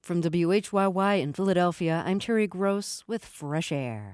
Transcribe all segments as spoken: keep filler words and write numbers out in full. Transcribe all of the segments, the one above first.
From W H Y Y in Philadelphia, I'm Terry Gross with Fresh Air.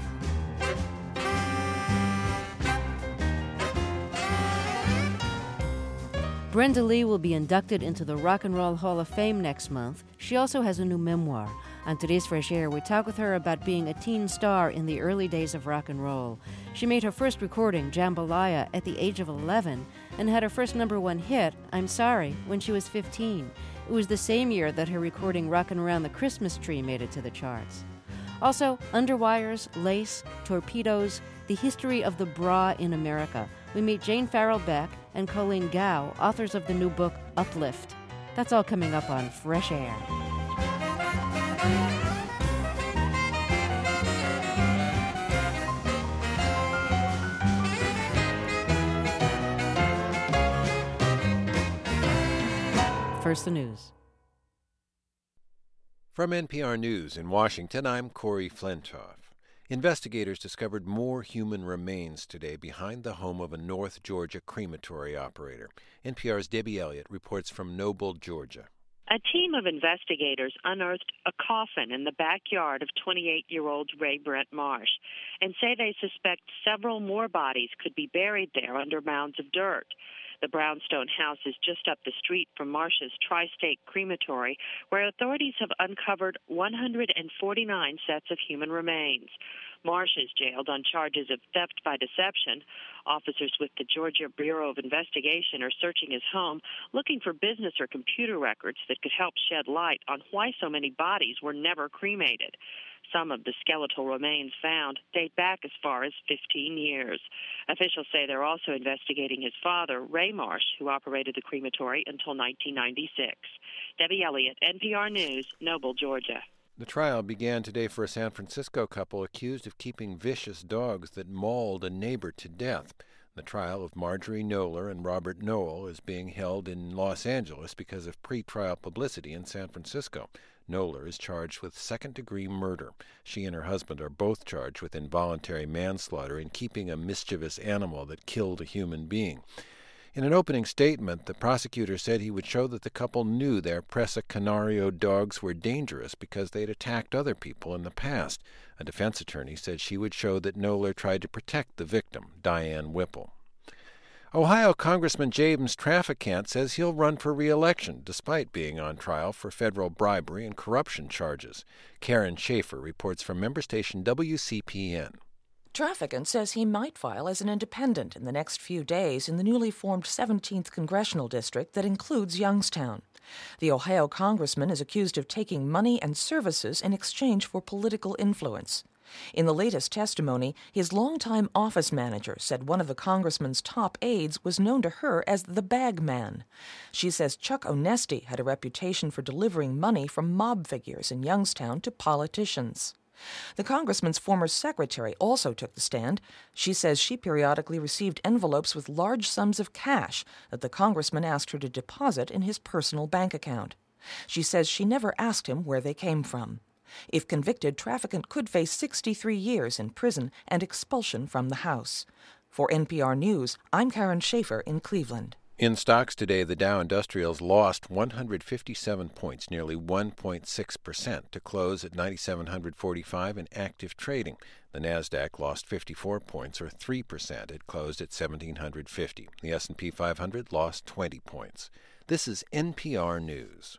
Brenda Lee will be inducted into the Rock and Roll Hall of Fame next month. She also has a new memoir. On today's Fresh Air, we talk with her about being a teen star in the early days of rock and roll. She made her first recording, Jambalaya, at the age of eleven and had her first number one hit, I'm Sorry, when she was fifteen. It was the same year that her recording Rockin' Around the Christmas Tree made it to the charts. Also, underwires, lace, torpedoes, the history of the bra in America. We meet Jane Farrell Beck and Colleen Gow, authors of the new book, Uplift. That's all coming up on Fresh Air. First, the news. From N P R News in Washington, I'm Corey Flintoff. Investigators discovered more human remains today behind the home of a North Georgia crematory operator. N P R's Debbie Elliott reports from Noble, Georgia. A team of investigators unearthed a coffin in the backyard of twenty-eight-year-old Ray Brent Marsh and say they suspect several more bodies could be buried there under mounds of dirt. The brownstone house is just up the street from Marsh's Tri-State Crematory, where authorities have uncovered one hundred forty-nine sets of human remains. Marsh is jailed on charges of theft by deception. Officers with the Georgia Bureau of Investigation are searching his home, looking for business or computer records that could help shed light on why so many bodies were never cremated. Some of the skeletal remains found date back as far as fifteen years. Officials say they're also investigating his father, Ray Marsh, who operated the crematory until nineteen ninety-six. Debbie Elliott, N P R News, Noble, Georgia. The trial began today for a San Francisco couple accused of keeping vicious dogs that mauled a neighbor to death. The trial of Marjorie Knoller and Robert Noel is being held in Los Angeles because of pre-trial publicity in San Francisco. Knoller is charged with second-degree murder. She and her husband are both charged with involuntary manslaughter in keeping a mischievous animal that killed a human being. In an opening statement, the prosecutor said he would show that the couple knew their Presa Canario dogs were dangerous because they'd attacked other people in the past. A defense attorney said she would show that Knoller tried to protect the victim, Diane Whipple. Ohio Congressman James Traficant says he'll run for re-election despite being on trial for federal bribery and corruption charges. Karen Schaefer reports from member station W C P N. Traficant says he might file as an independent in the next few days in the newly formed seventeenth Congressional District that includes Youngstown. The Ohio congressman is accused of taking money and services in exchange for political influence. In the latest testimony, his longtime office manager said one of the congressman's top aides was known to her as the bag man. She says Chuck Onesti had a reputation for delivering money from mob figures in Youngstown to politicians. The congressman's former secretary also took the stand. She says she periodically received envelopes with large sums of cash that the congressman asked her to deposit in his personal bank account. She says she never asked him where they came from. If convicted, Traficant could face sixty-three years in prison and expulsion from the House. For N P R News, I'm Karen Schaefer in Cleveland. In stocks today, the Dow Industrials lost one hundred fifty-seven points, nearly one point six percent, to close at nine thousand seven hundred forty-five in active trading. The Nasdaq lost fifty-four points, or three percent. It closed at one thousand seven hundred fifty. The S and P five hundred lost twenty points. This is N P R News.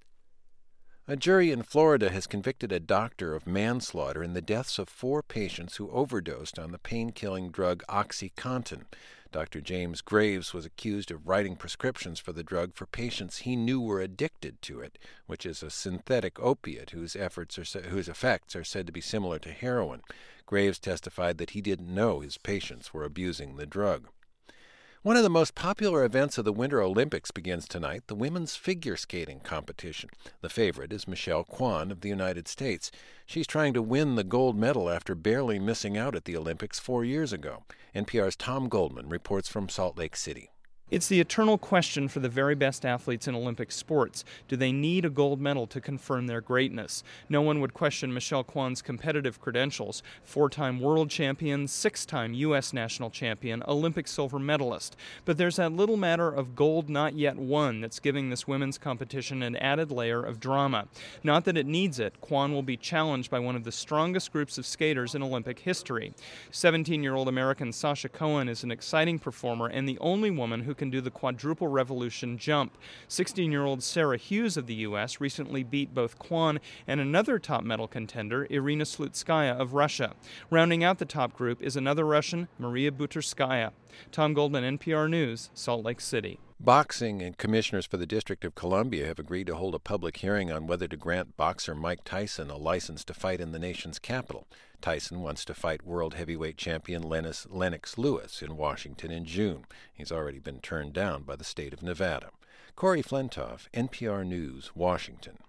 A jury in Florida has convicted a doctor of manslaughter in the deaths of four patients who overdosed on the pain-killing drug OxyContin. Doctor James Graves was accused of writing prescriptions for the drug for patients he knew were addicted to it, which is a synthetic opiate whose, efforts are, whose effects are said to be similar to heroin. Graves testified that he didn't know his patients were abusing the drug. One of the most popular events of the Winter Olympics begins tonight, the women's figure skating competition. The favorite is Michelle Kwan of the United States. She's trying to win the gold medal after barely missing out at the Olympics four years ago. N P R's Tom Goldman reports from Salt Lake City. It's the eternal question for the very best athletes in Olympic sports. Do they need a gold medal to confirm their greatness? No one would question Michelle Kwan's competitive credentials. Four-time world champion, six-time U S national champion, Olympic silver medalist. But there's that little matter of gold not yet won that's giving this women's competition an added layer of drama. Not that it needs it. Kwan will be challenged by one of the strongest groups of skaters in Olympic history. seventeen-year-old American Sasha Cohen is an exciting performer and the only woman who can do the quadruple revolution jump. sixteen-year-old Sarah Hughes of the U S recently beat both Kwan and another top medal contender, Irina Slutskaya of Russia. Rounding out the top group is another Russian, Maria Buterskaya. Tom Goldman, N P R News, Salt Lake City. Boxing and commissioners for the District of Columbia have agreed to hold a public hearing on whether to grant boxer Mike Tyson a license to fight in the nation's capital. Tyson wants to fight world heavyweight champion Lennox, Lennox Lewis in Washington in June. He's already been turned down by the state of Nevada. Corey Flentoff, N P R News, Washington.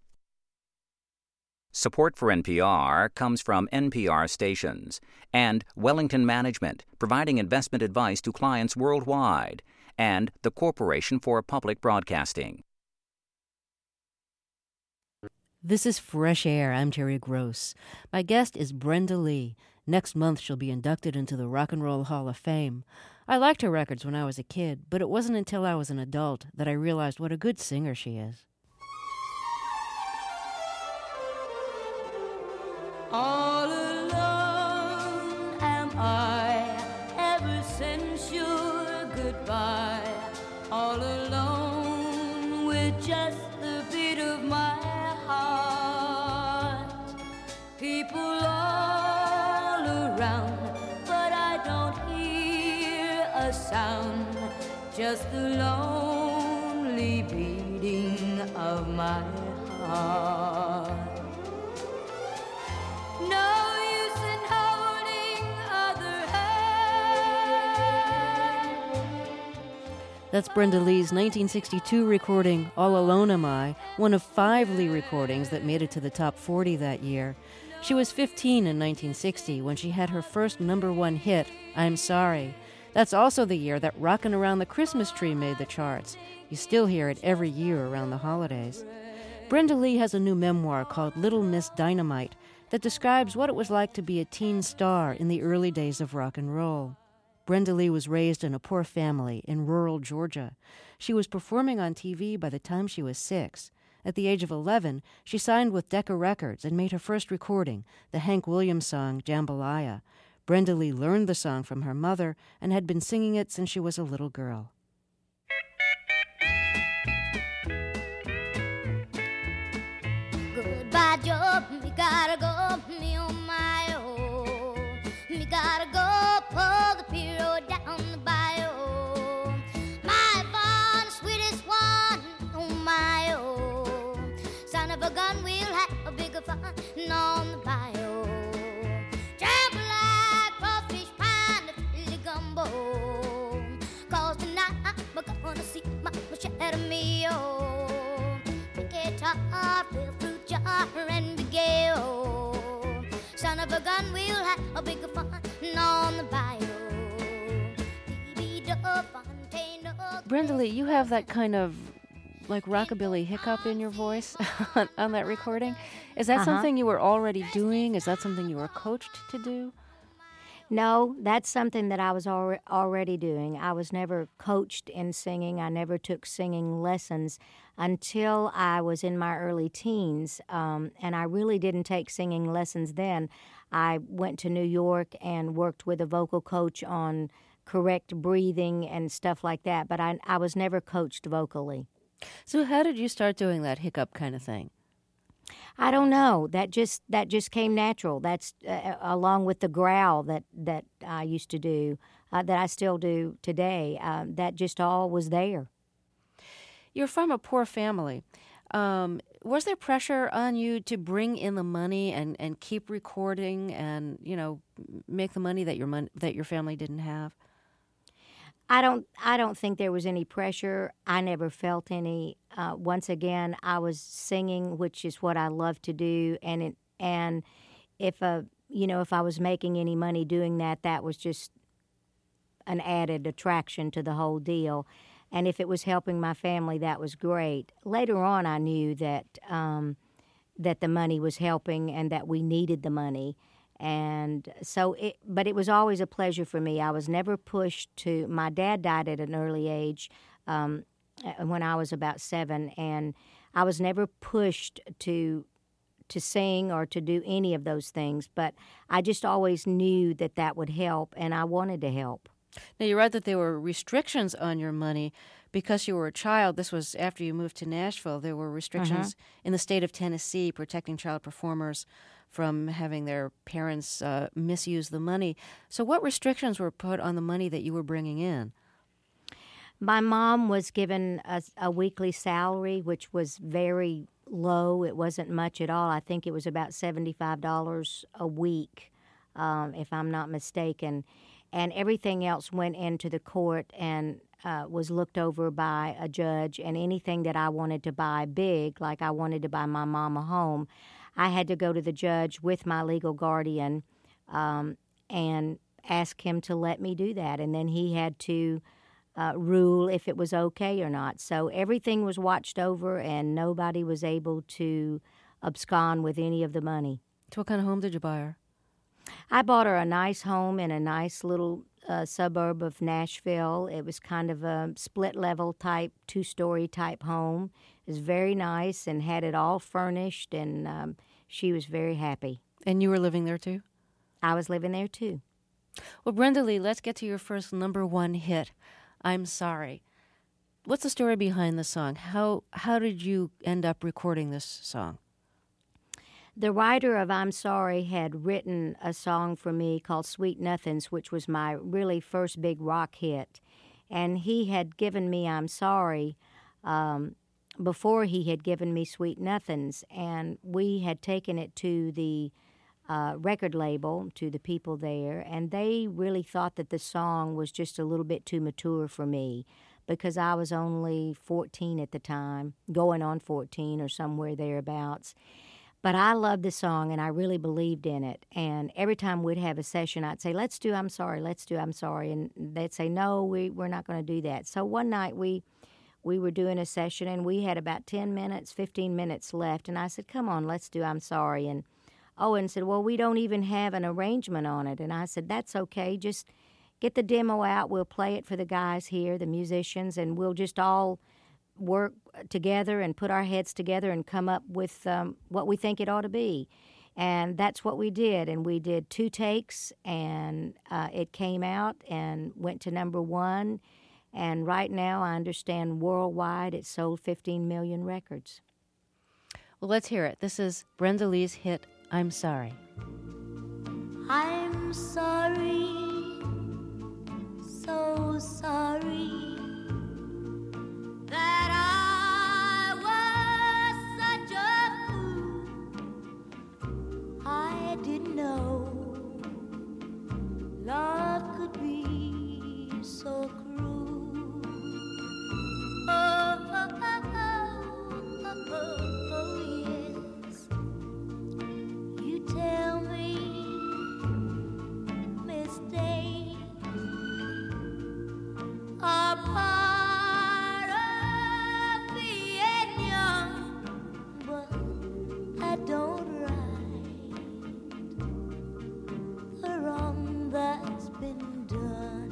Support for N P R comes from N P R stations and Wellington Management, providing investment advice to clients worldwide, and the Corporation for Public Broadcasting. This is Fresh Air. I'm Terry Gross. My guest is Brenda Lee. Next month, she'll be inducted into the Rock and Roll Hall of Fame. I liked her records when I was a kid, but it wasn't until I was an adult that I realized what a good singer she is. All alone am I ever since your goodbye. All alone with just the beat of my heart. People all around, but I don't hear a sound. Just the lonely beating of my heart. No use in holding other hand. That's Brenda Lee's nineteen sixty-two recording, All Alone Am I, one of five Lee recordings that made it to the top forty that year. She was fifteen in nineteen sixty when she had her first number one hit, I'm Sorry. That's also the year that Rockin' Around the Christmas Tree made the charts. You still hear it every year around the holidays. Brenda Lee has a new memoir called Little Miss Dynamite that describes what it was like to be a teen star in the early days of rock and roll. Brenda Lee was raised in a poor family in rural Georgia. She was performing on T V by the time she was six. At the age of eleven, she signed with Decca Records and made her first recording, the Hank Williams song Jambalaya. Brenda Lee learned the song from her mother and had been singing it since she was a little girl. Goodbye, Joe, me gotta go, me on my own. Me gotta go, pull the pier road down the bayou. My Yvonne, sweetest one, on my own. Son of a gun, we'll have a bigger fun on the bayou. Trample like crawfish, pine, the chili gumbo. Cause tonight I'm gonna see my machete meal. Pick it up, real fruit jar and be gay-o. Son of a gun, we'll have a bigger fun on the bayou. Brenda Lee, you have that kind of like rockabilly hiccup in your voice on, on that recording. Is that uh-huh. something you were already doing? Is that something you were coached to do? No, that's something that I was al- already doing. I was never coached in singing. I never took singing lessons until I was in my early teens, um, and I really didn't take singing lessons then. I went to New York and worked with a vocal coach on correct breathing and stuff like that, but I, I was never coached vocally. So how did you start doing that hiccup kind of thing? I don't know. That just that just came natural. That's uh, along with the growl that, that I used to do, uh, that I still do today. Uh, that just all was there. You're from a poor family. Um, was there pressure on you to bring in the money and, and keep recording and, you know, make the money that your mon- that your family didn't have? I don't. I don't think there was any pressure. I never felt any. Uh, once again, I was singing, which is what I love to do, and it, and if a you know if I was making any money doing that, that was just an added attraction to the whole deal. And if it was helping my family, that was great. Later on, I knew that um, that the money was helping and that we needed the money. And so, it, but it was always a pleasure for me. I was never pushed to. My dad died at an early age um, when I was about seven, and I was never pushed to to sing or to do any of those things. But I just always knew that that would help, and I wanted to help. Now, you read that there were restrictions on your money because you were a child. This was after you moved to Nashville. There were restrictions mm-hmm. in the state of Tennessee protecting child performers from having their parents uh, misuse the money. So what restrictions were put on the money that you were bringing in? My mom was given a, a weekly salary, which was very low. It wasn't much at all. I think it was about seventy-five dollars a week, um, if I'm not mistaken. And everything else went into the court and uh, was looked over by a judge. And anything that I wanted to buy big, like I wanted to buy my mom a home, I had to go to the judge with my legal guardian um, and ask him to let me do that. And then he had to uh, rule if it was okay or not. So everything was watched over, and nobody was able to abscond with any of the money. So what kind of home did you buy her? I bought her a nice home in a nice little uh, suburb of Nashville. It was kind of a split-level type, two-story type home. It was very nice and had it all furnished, and um, she was very happy. And you were living there, too? I was living there, too. Well, Brenda Lee, let's get to your first number one hit, I'm Sorry. What's the story behind the song? How how did you end up recording this song? The writer of I'm Sorry had written a song for me called Sweet Nothings, which was my really first big rock hit. And he had given me I'm Sorry um, before he had given me Sweet Nothings. And we had taken it to the uh, record label, to the people there, and they really thought that the song was just a little bit too mature for me because I was only fourteen at the time, going on fourteen or somewhere thereabouts. But I loved the song, and I really believed in it. And every time we'd have a session, I'd say, let's do I'm Sorry, let's do I'm Sorry. And they'd say, no, we, we're not going to do that. So one night we we were doing a session, and we had about ten minutes, fifteen minutes left. And I said, come on, let's do I'm Sorry. And Owen said, well, we don't even have an arrangement on it. And I said, that's okay. Just get the demo out. We'll play it for the guys here, the musicians, and we'll just all work together and put our heads together and come up with um, what we think it ought to be. And that's what we did. And we did two takes, and uh, it came out and went to number one. And right now, I understand worldwide it sold fifteen million records. Well, let's hear it. This is Brenda Lee's hit, I'm Sorry. I'm sorry, so sorry that I was such a fool. I didn't know love could be so cruel. Oh, oh, oh, oh, oh, oh, yes. You tell me mistakes are part of being young, but I don't right the wrong that's been done.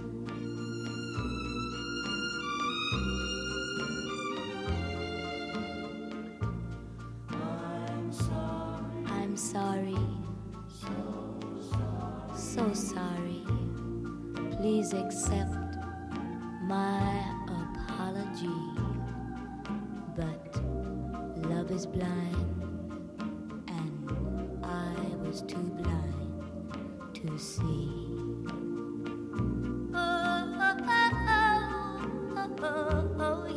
I'm sorry, I'm sorry, so sorry, so sorry. Please accept my apology, but love is blind, and I was too blind to see. Oh, oh, oh, oh, oh, oh,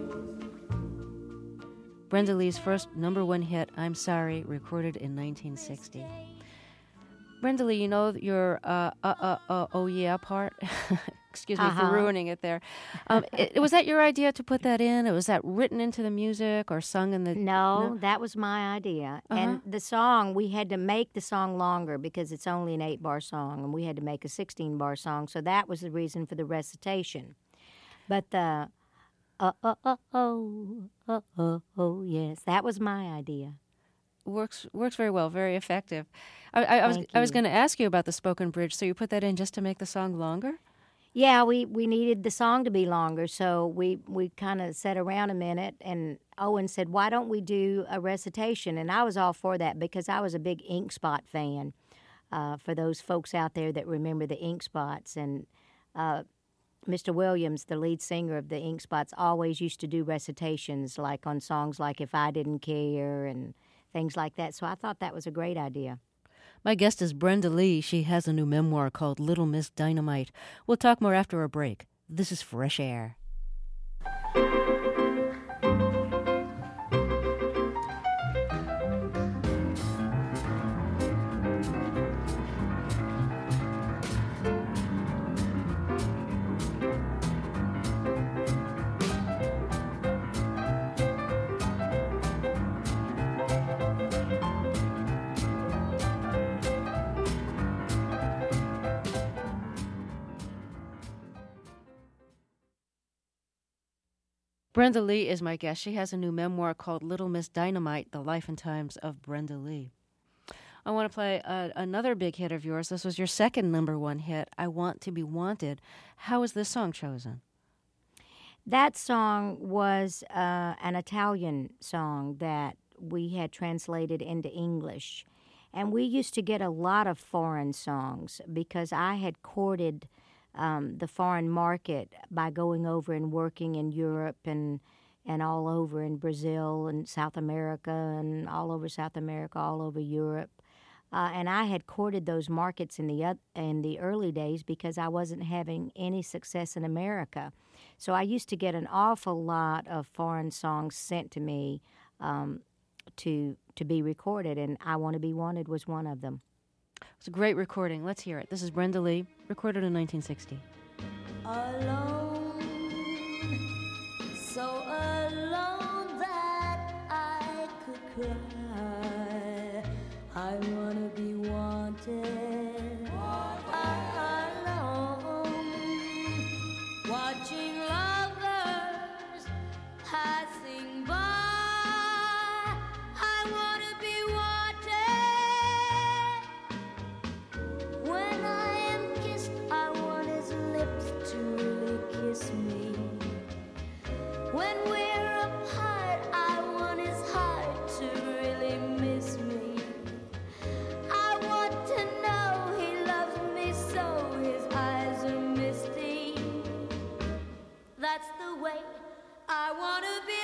yes. Brenda Lee's first number one hit, I'm Sorry, recorded in nineteen sixty. Brenda Lee, you know your uh, uh, uh, uh, oh yeah part? Excuse me Uh-huh. for ruining it there. Um, it, was that your idea to put that in? Or was that written into the music or sung in the... No, that was my idea. Uh-huh. And the song, we had to make the song longer because it's only an eight-bar song, and we had to make a sixteen-bar song. So that was the reason for the recitation. But the uh uh uh oh uh uh oh yes, that was my idea. Works works very well, very effective. I, I, I was Thank I was you. going to ask you about the spoken bridge. So you put that in just to make the song longer? Yeah, we, we needed the song to be longer, so we, we kind of sat around a minute, and Owen said, why don't we do a recitation? And I was all for that because I was a big Ink Spot fan, uh, for those folks out there that remember the Ink Spots. And uh, Mister Williams, the lead singer of the Ink Spots, always used to do recitations, like on songs like If I Didn't Care and things like that. So I thought that was a great idea. My guest is Brenda Lee. She has a new memoir called Little Miss Dynamite. We'll talk more after a break. This is Fresh Air. Brenda Lee is my guest. She has a new memoir called Little Miss Dynamite, The Life and Times of Brenda Lee. I want to play uh, another big hit of yours. This was your second number one hit, I Want to Be Wanted. How was this song chosen? That song was uh, an Italian song that we had translated into English. And we used to get a lot of foreign songs because I had courted um, the foreign market by going over and working in Europe and and all over in Brazil and South America and all over South America, all over Europe. Uh, and I had courted those markets in the uh, in the early days because I wasn't having any success in America. So I used to get an awful lot of foreign songs sent to me um, to to be recorded, and I Want to Be Wanted was one of them. It's a great recording. Let's hear it. This is Brenda Lee, recorded in nineteen sixty. Alone, so alone that I could cry. I wanna be wanted. Alone, watching lovers passing by. I wanna be wanted. When I am kissed, I want his lips to really kiss me. When we're apart, I want his heart to really miss me. I want to know he loves me so his eyes are misty. That's the way I want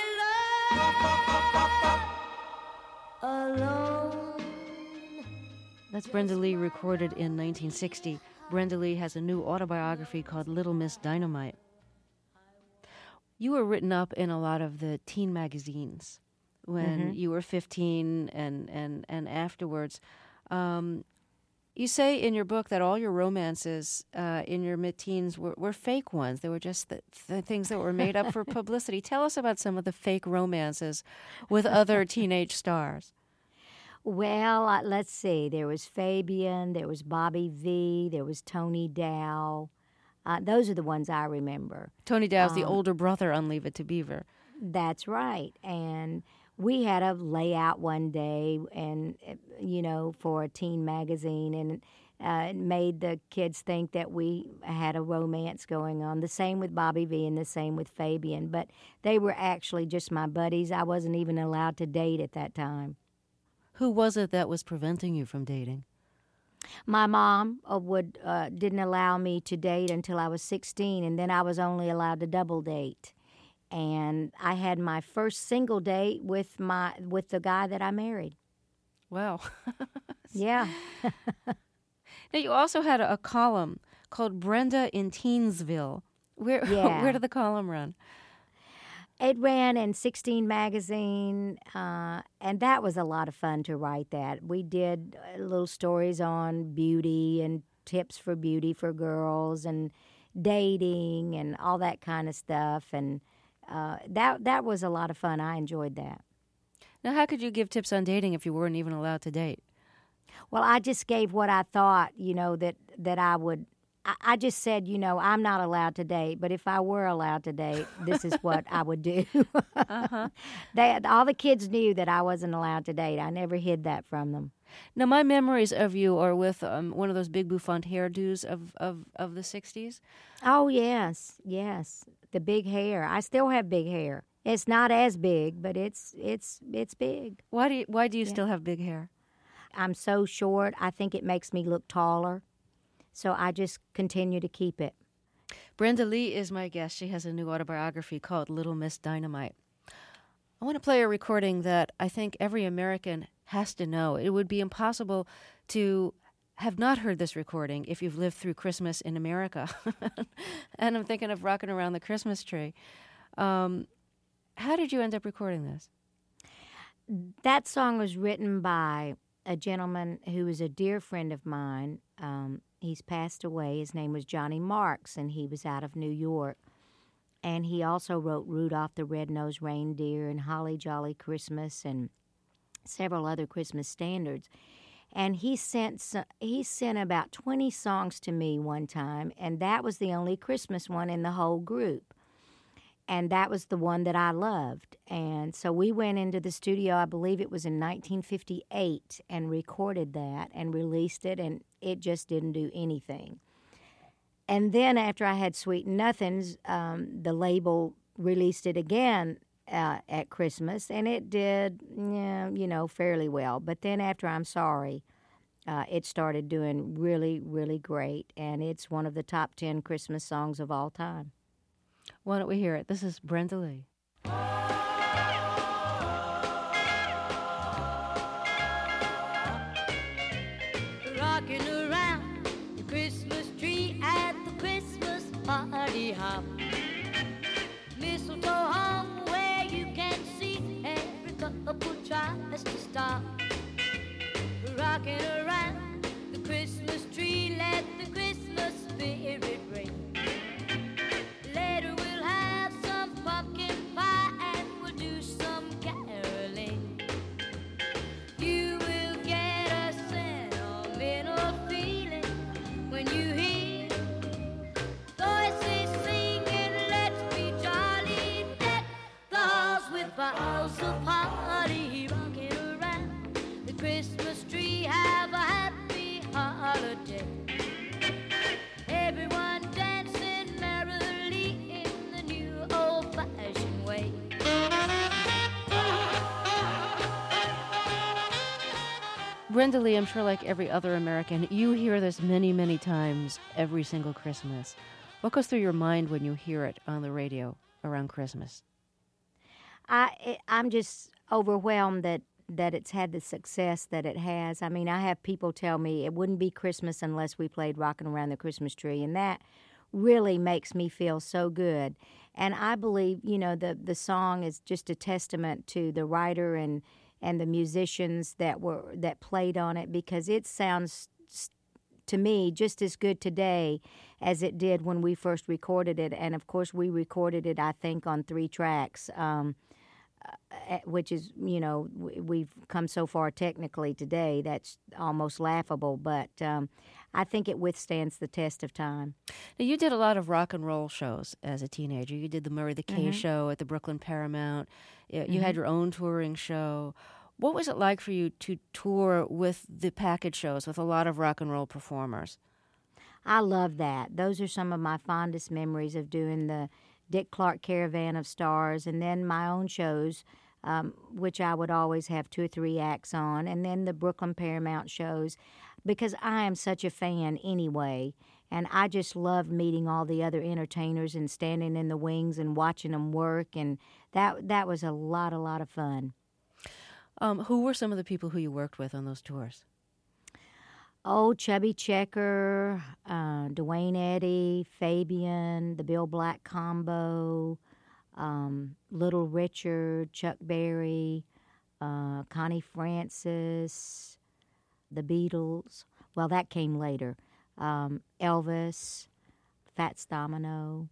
to be loved. Alone. That's Brenda Lee, recorded in nineteen sixty. Brenda Lee has a new autobiography called Little Miss Dynamite. You were written up in a lot of the teen magazines when Mm-hmm. you were fifteen and, and, and afterwards. Um, you say in your book that all your romances uh, in your mid-teens were, were fake ones. They were just the, the things that were made up for publicity. Tell us about some of the fake romances with other teenage stars. Well, uh, let's see. There was Fabian, there was Bobby V, there was Tony Dow. Uh, those are the ones I remember. Tony Dow's the Um, older brother on Leave It to Beaver. That's right. And we had a layout one day, and uh, you know, for a teen magazine, and uh, it made the kids think that we had a romance going on. The same with Bobby V, and the same with Fabian. But they were actually just my buddies. I wasn't even allowed to date at that time. Who was it that was preventing you from dating? My mom uh, would uh, didn't allow me to date until I was sixteen, and then I was only allowed to double date. And I had my first single date with my with the guy that I married. Wow. Yeah. Now, you also had a, a column called Brenda in Teensville. Where Yeah. where did the column run? It ran in sixteen magazine, uh, and that was a lot of fun to write that. We did uh, little stories on beauty and tips for beauty for girls, and dating and all that kind of stuff. And uh, that that was a lot of fun. I enjoyed that. Now, how could you give tips on dating if you weren't even allowed to date? Well, I just gave what I thought, you know, that, that I would. I, I just said, you know, I'm not allowed to date, but if I were allowed to date, this is what I would do. uh-huh. They, all the kids knew that I wasn't allowed to date. I never hid that from them. Now, my memories of you are with um, one of those big bouffant hairdos of, of, of the sixties. Oh, yes, yes. The big hair. I still have big hair. It's not as big, but it's it's it's big. Why do you, why do you Yeah. still have big hair? I'm so short, I think it makes me look taller. So I just continue to keep it. Brenda Lee is my guest. She has a new autobiography called Little Miss Dynamite. I want to play a recording that I think every American has to know. It would be impossible to have not heard this recording if you've lived through Christmas in America. And I'm thinking of Rocking Around the Christmas Tree. Um, how did you end up recording this? That song was written by a gentleman who is a dear friend of mine. Um, he's passed away. His name was Johnny Marks, and he was out of New York. And he also wrote Rudolph the Red-Nosed Reindeer and Holly Jolly Christmas and several other Christmas standards. And he sent so- he sent about twenty songs to me one time, and that was the only Christmas one in the whole group. And that was the one that I loved. And so we went into the studio, I believe it was in nineteen fifty-eight, and recorded that and released it, and it just didn't do anything. And then after I had Sweet Nothings, um, the label released it again uh, at Christmas, and it did, yeah, you know, fairly well. But then after I'm Sorry, uh, it started doing really, really great, and it's one of the top ten Christmas songs of all time. Why don't we hear it? This is Brenda Lee. Rocking around the Christmas tree at the Christmas party hop. Mistletoe hung where you can see every couple tries to stop. Rocking around the Christmas tree, let the Christmas spirit ring. Later we'll have some pumpkin pie and we'll do some caroling. You will get a sentimental feeling when you hear voices singing, let's be jolly, deck the halls with boughs of holly. Rocking around the Christmas tree, have a happy holiday. Everyone dancing merrily in the new old-fashioned way. Brenda Lee, I'm sure like every other American, you hear this many, many times every single Christmas. What goes through your mind when you hear it on the radio around Christmas? I I'm just overwhelmed that that it's had the success that it has. I mean, I have people tell me it wouldn't be Christmas unless we played Rockin' Around the Christmas Tree, and that really makes me feel so good. And I believe, you know, the the song is just a testament to the writer and and the musicians that were that played on it, because it sounds to me just as good today as it did when we first recorded it. And of course, we recorded it, I think, on three tracks. Um, Uh, which is, you know, we've come so far technically today, that's almost laughable, but um, I think it withstands the test of time. Now, you did a lot of rock and roll shows as a teenager. You did the Murray the K Mhm. show at the Brooklyn Paramount. You you Mhm. had your own touring show. What was it like for you to tour with the package shows with a lot of rock and roll performers? I love that. Those are some of my fondest memories of doing the Dick Clark Caravan of Stars, and then my own shows, um, which I would always have two or three acts on, and then the Brooklyn Paramount shows, because I am such a fan anyway, and I just love meeting all the other entertainers and standing in the wings and watching them work, and that that was a lot, a lot of fun. Um, who were some of the people who you worked with on those tours? Oh, Chubby Checker, uh, Dwayne Eddy, Fabian, the Bill Black Combo, um, Little Richard, Chuck Berry, uh, Connie Francis, the Beatles. Well, that came later. Um, Elvis, Fats Domino.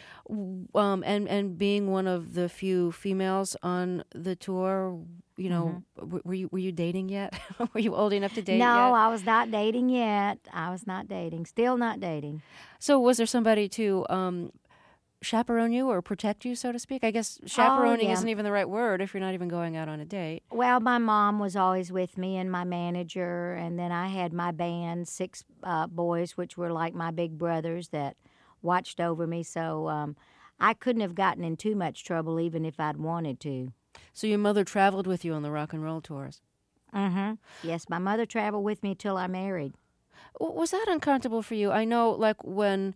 Um, and, and being one of the few females on the tour, you know, mm-hmm. w- were you were you dating yet? Were you old enough to date no, yet? No, I was not dating yet. I was not dating. Still not dating. So was there somebody to um, chaperone you or protect you, so to speak? I guess chaperoning oh, yeah. isn't even the right word if you're not even going out on a date. Well, my mom was always with me and my manager, and then I had my band, six uh, boys, which were like my big brothers that watched over me, so um, I couldn't have gotten in too much trouble even if I'd wanted to. So your mother traveled with you on the rock and roll tours? Mm-hmm. Yes, my mother traveled with me till I married. Was that uncomfortable for you? I know, like, when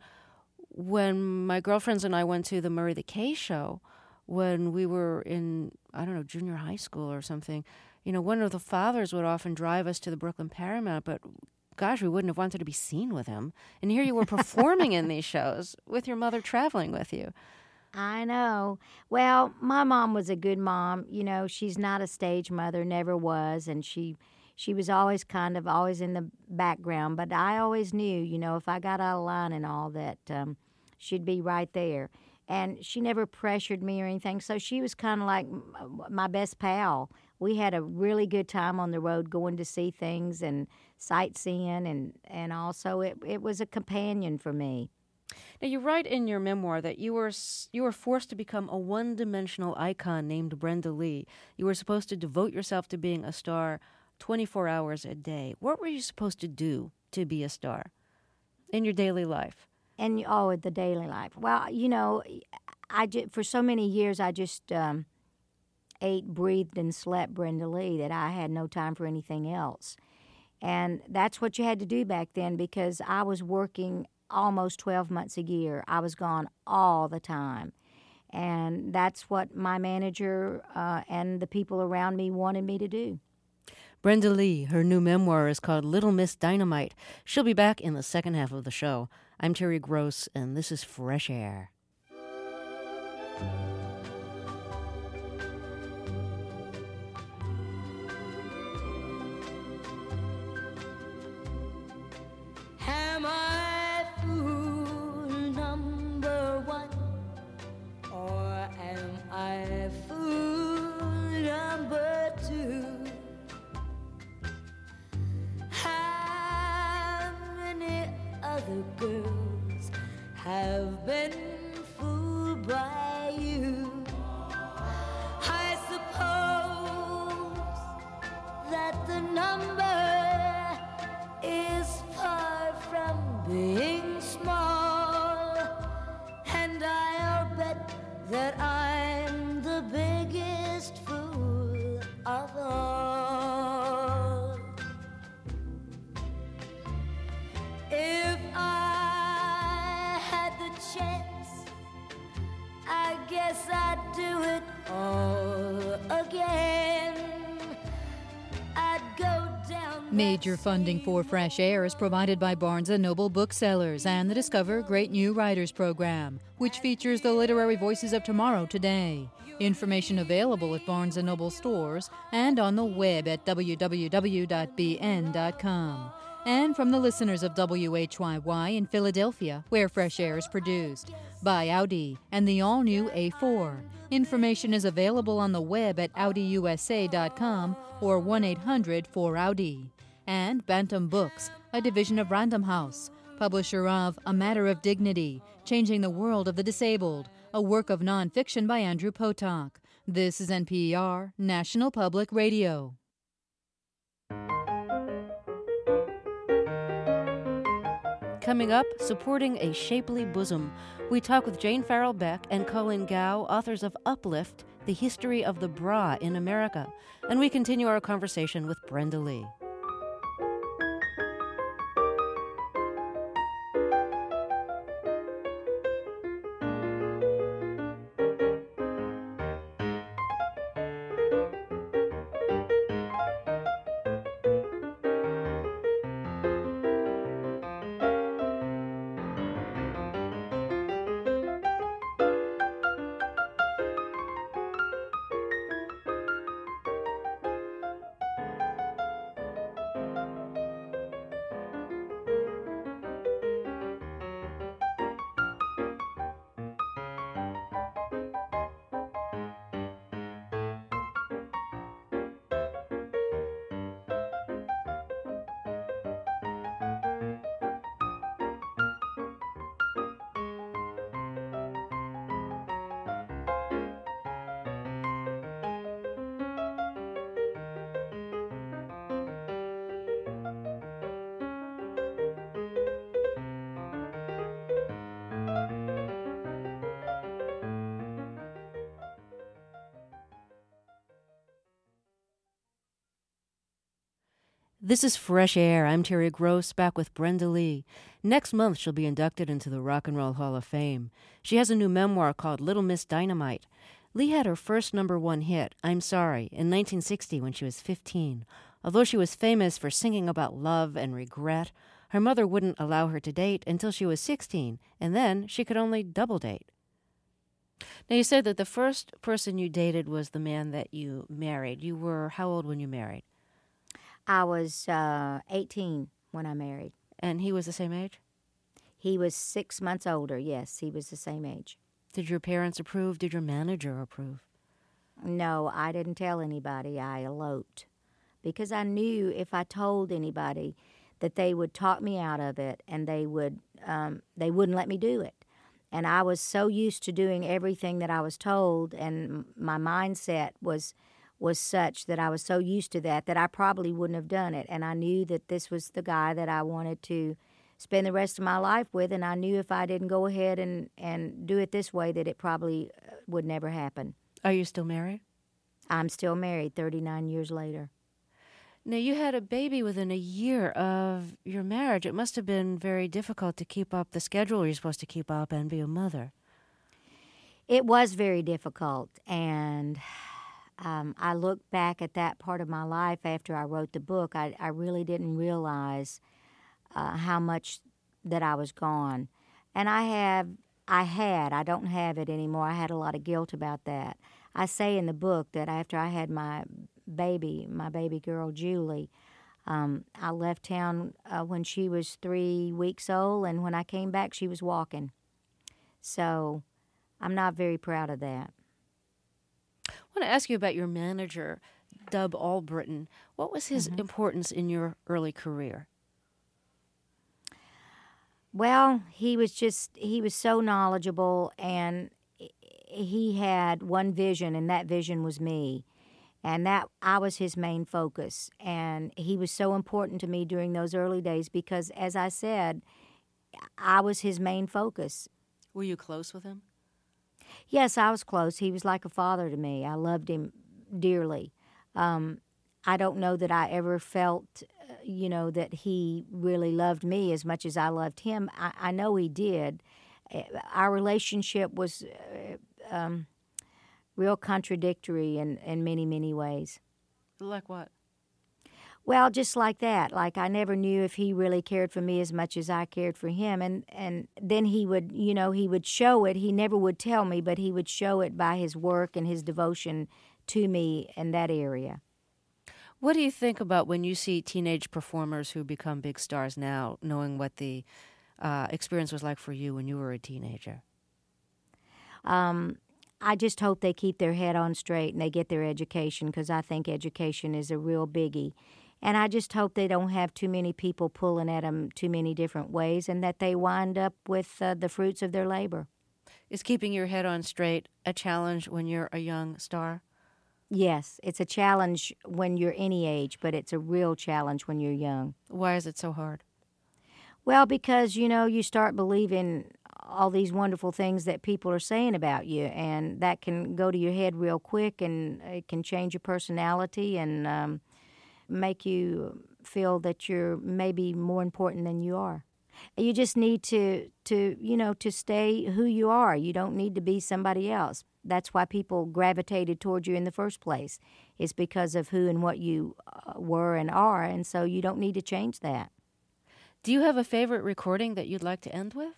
when my girlfriends and I went to the Murray the K show, when we were in, I don't know, junior high school or something, you know, one of the fathers would often drive us to the Brooklyn Paramount, but gosh, we wouldn't have wanted to be seen with him. And here you were performing in these shows with your mother traveling with you. I know. Well, my mom was a good mom. You know, she's not a stage mother, never was, and she she was always kind of always in the background. But I always knew, you know, if I got out of line and all that, um, she'd be right there. And she never pressured me or anything, so she was kind of like my best pal. We had a really good time on the road going to see things and sightseeing, and, and also it, it was a companion for me. Now, you write in your memoir that you were you were forced to become a one-dimensional icon named Brenda Lee. You were supposed to devote yourself to being a star twenty-four hours a day. What were you supposed to do to be a star in your daily life? And, oh, the daily life. Well, you know, I just, for so many years I just um, ate, breathed, and slept Brenda Lee that I had no time for anything else. And that's what you had to do back then because I was working almost twelve months a year. I was gone all the time. And that's what my manager uh, and the people around me wanted me to do. Brenda Lee, her new memoir is called Little Miss Dynamite. She'll be back in the second half of the show. I'm Terry Gross, and this is Fresh Air. Am I fool number one, or am I fool number two? How many other girls have been fooled by you? I suppose that the number is far from being small, and I'll bet that I'm the biggest fool of all. If I had the chance, I guess I'd do it all again. I'd go down. Major funding for Fresh Air is provided by Barnes and Noble Booksellers and the Discover Great New Writers program, which features the literary voices of tomorrow today. Information available at Barnes and Noble stores and on the web at w w w dot b n dot com. And from the listeners of W H Y Y in Philadelphia, where Fresh Air is produced, by Audi and the all-new A four. Information is available on the web at audi u s a dot com or one eight hundred four Audi. And Bantam Books, a division of Random House, publisher of A Matter of Dignity, Changing the World of the Disabled, a work of nonfiction by Andrew Potok. This is N P R, National Public Radio. Coming up, Supporting a Shapely Bosom. We talk with Jane Farrell Beck and Colin Gow, authors of Uplift, The History of the Bra in America. And we continue our conversation with Brenda Lee. This is Fresh Air. I'm Terry Gross, back with Brenda Lee. Next month, she'll be inducted into the Rock and Roll Hall of Fame. She has a new memoir called Little Miss Dynamite. Lee had her first number one hit, I'm Sorry, in nineteen sixty when she was fifteen. Although she was famous for singing about love and regret, her mother wouldn't allow her to date until she was sixteen, and then she could only double date. Now, you said that the first person you dated was the man that you married. You were how old when you married? I was uh, eighteen when I married. And he was the same age? He was six months older, yes. He was the same age. Did your parents approve? Did your manager approve? No, I didn't tell anybody. I eloped. Because I knew if I told anybody that they would talk me out of it and they, would, um, they wouldn't let me do it. And I was so used to doing everything that I was told, and my mindset was was such that I was so used to that that I probably wouldn't have done it. And I knew that this was the guy that I wanted to spend the rest of my life with, and I knew if I didn't go ahead and, and do it this way that it probably would never happen. Are you still married? I'm still married thirty-nine years later. Now, you had a baby within a year of your marriage. It must have been very difficult to keep up the schedule you're supposed to keep up and be a mother. It was very difficult, and um, I look back at that part of my life after I wrote the book. I, I really didn't realize uh, how much that I was gone. And I have, I had, I don't have it anymore. I had a lot of guilt about that. I say in the book that after I had my baby, my baby girl, Julie, um, I left town uh, when she was three weeks old, and when I came back, she was walking. So I'm not very proud of that. I want to ask you about your manager, Dub Albritton. What was his mm-hmm. importance in your early career? Well, he was just, he was so knowledgeable, and he had one vision, and that vision was me. And that I was his main focus. And he was so important to me during those early days because, as I said, I was his main focus. Were you close with him? Yes, I was close. He was like a father to me. I loved him dearly. Um, I don't know that I ever felt, uh, you know, that he really loved me as much as I loved him. I, I know he did. Our relationship was uh, um, real contradictory in, in many, many ways. Like what? Well, just like that. Like I never knew if he really cared for me as much as I cared for him. And, and then he would, you know, he would show it. He never would tell me, but he would show it by his work and his devotion to me in that area. What do you think about when you see teenage performers who become big stars now, knowing what the uh, experience was like for you when you were a teenager? Um, I just hope they keep their head on straight and they get their education, because I think education is a real biggie. And I just hope they don't have too many people pulling at them too many different ways, and that they wind up with uh, the fruits of their labor. Is keeping your head on straight a challenge when you're a young star? Yes, it's a challenge when you're any age, but it's a real challenge when you're young. Why is it so hard? Well, because, you know, you start believing all these wonderful things that people are saying about you, and that can go to your head real quick, and it can change your personality and um, make you feel that you're maybe more important than you are. You just need to, to, you know, to stay who you are. You don't need to be somebody else. That's why people gravitated toward you in the first place. It's because of who and what you were and are, and so you don't need to change that. Do you have a favorite recording that you'd like to end with?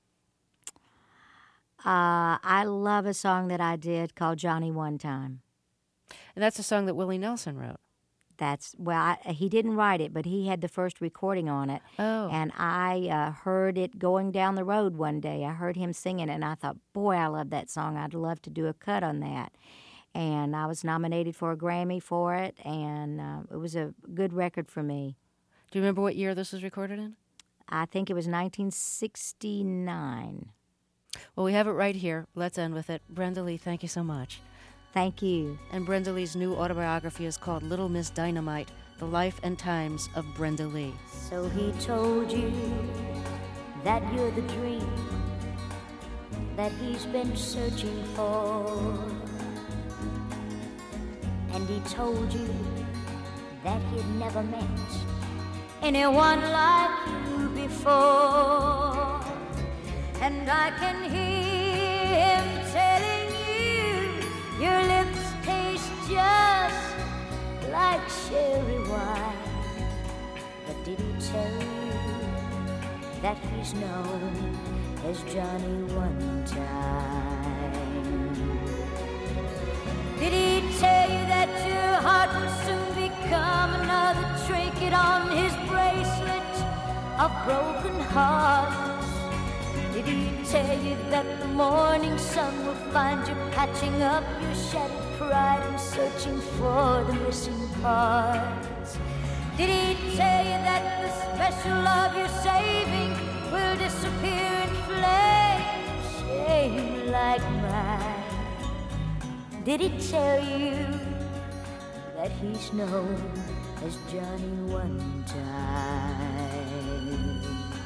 Uh, I love a song that I did called Johnny One Time. And that's a song that Willie Nelson wrote. That's, well, I, he didn't write it, but he had the first recording on it. Oh. And I uh, heard it going down the road one day. I heard him singing it, and I thought, boy, I love that song. I'd love to do a cut on that. And I was nominated for a Grammy for it, and uh, it was a good record for me. Do you remember what year this was recorded in? I think it was nineteen sixty-nine. Well, we have it right here. Let's end with it. Brenda Lee, thank you so much. Thank you. And Brenda Lee's new autobiography is called Little Miss Dynamite, The Life and Times of Brenda Lee. So he told you that you're the dream that he's been searching for. And he told you that he'd never met anyone like you before. And I can hear him telling you your lips taste just like sherry wine. But did he tell you that he's known as Johnny One Time? Did he tell you that your heart will soon become another trinket on his bracelet of broken hearts? Did he tell you that the morning sun will find you patching up your shattered pride and searching for the missing parts? Did he tell you that the special love you're saving will disappear in flames, shame like mine? Did he tell you that he's known as Johnny One Time?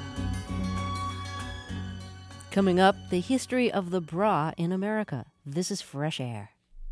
Coming up, the history of the bra in America. This is Fresh Air.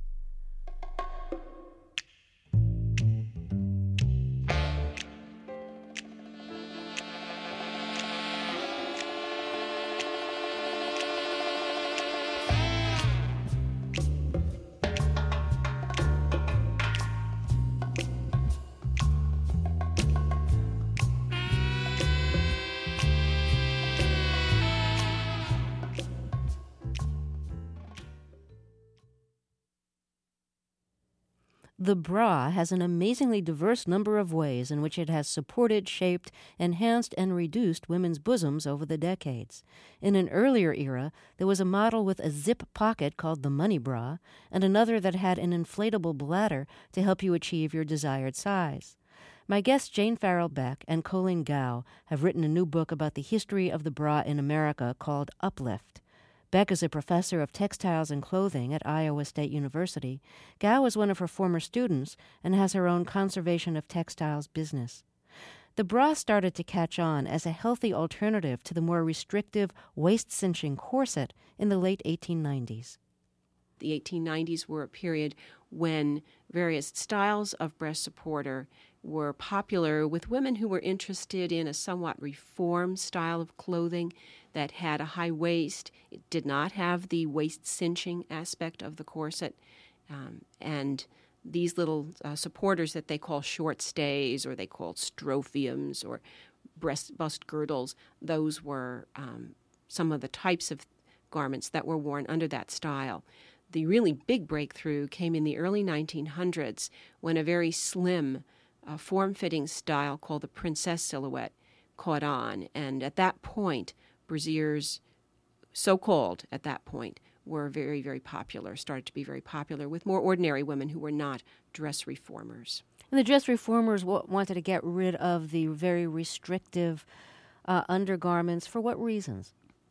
The bra has an amazingly diverse number of ways in which it has supported, shaped, enhanced, and reduced women's bosoms over the decades. In an earlier era, there was a model with a zip pocket called the money bra, and another that had an inflatable bladder to help you achieve your desired size. My guests Jane Farrell Beck and Colleen Gow have written a new book about the history of the bra in America called Uplift. Beck is a professor of textiles and clothing at Iowa State University. Gow is one of her former students and has her own conservation of textiles business. The bra started to catch on as a healthy alternative to the more restrictive waist-cinching corset in the late eighteen nineties. The eighteen nineties were a period when various styles of breast supporter were popular with women who were interested in a somewhat reformed style of clothing that had a high waist. It did not have the waist cinching aspect of the corset. Um, and these little uh, supporters that they call short stays, or they call strophiums, or breast bust girdles, those were um, some of the types of garments that were worn under that style. The really big breakthrough came in the early nineteen hundreds when a very slim, uh, form-fitting style called the princess silhouette caught on. And at that point, brasiers, so-called at that point, were very, very popular, started to be very popular with more ordinary women who were not dress reformers. And the dress reformers w- wanted to get rid of the very restrictive uh, undergarments. For what reasons?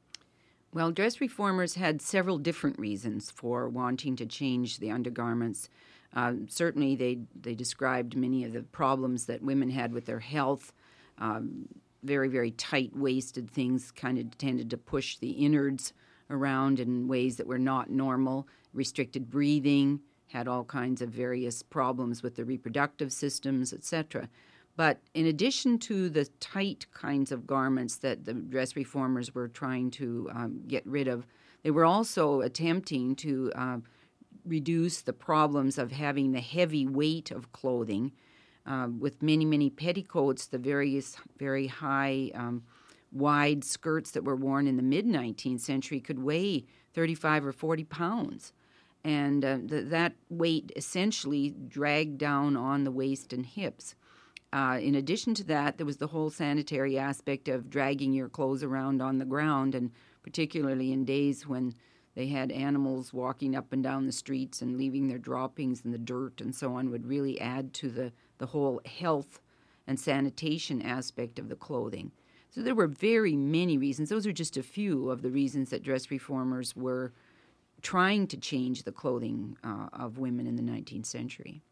Well, dress reformers had several different reasons for wanting to change the undergarments. Uh, certainly, they they described many of the problems that women had with their health. Um, very, very tight-waisted things kind of tended to push the innards around in ways that were not normal. Restricted breathing, had all kinds of various problems with the reproductive systems, et cetera. But in addition to the tight kinds of garments that the dress reformers were trying to um, get rid of, they were also attempting to uh, reduce the problems of having the heavy weight of clothing. Uh, with many, many petticoats, the various very high, um, wide skirts that were worn in the mid-nineteenth century could weigh thirty-five or forty pounds. And uh, th- that weight essentially dragged down on the waist and hips. Uh, in addition to that, there was the whole sanitary aspect of dragging your clothes around on the ground, and particularly in days when they had animals walking up and down the streets and leaving their droppings in the dirt and so on, would really add to the, the whole health and sanitation aspect of the clothing. So there were very many reasons. Those are just a few of the reasons that dress reformers were trying to change the clothing uh, of women in the nineteenth century.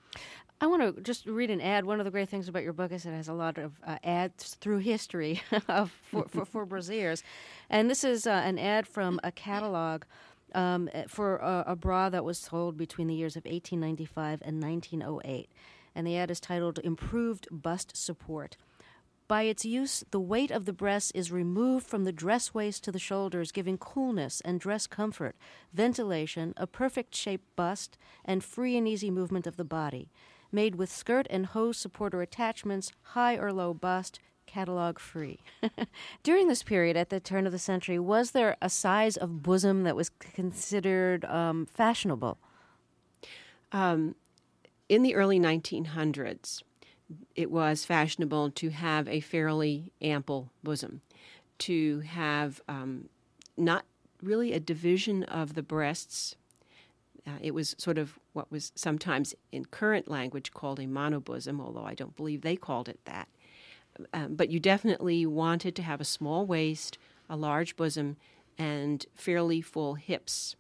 I want to just read an ad. One of the great things about your book is it has a lot of uh, ads through history of, for, for, for brasiers. And this is uh, an ad from a catalog um, for a, a bra that was sold between the years of eighteen ninety-five and nineteen oh eight. and the ad is titled Improved Bust Support. By its use, the weight of the breasts is removed from the dress waist to the shoulders, giving coolness and dress comfort, ventilation, a perfect-shaped bust, and free and easy movement of the body. Made with skirt and hose supporter attachments, high or low bust, catalog-free. During this period, at the turn of the century, was there a size of bosom that was considered um, fashionable? Um, in the early nineteen hundreds, it was fashionable to have a fairly ample bosom, to have um, not really a division of the breasts. Uh, it was sort of what was sometimes in current language called a monobosom, although I don't believe they called it that. Um, but you definitely wanted to have a small waist, a large bosom, and fairly full hips.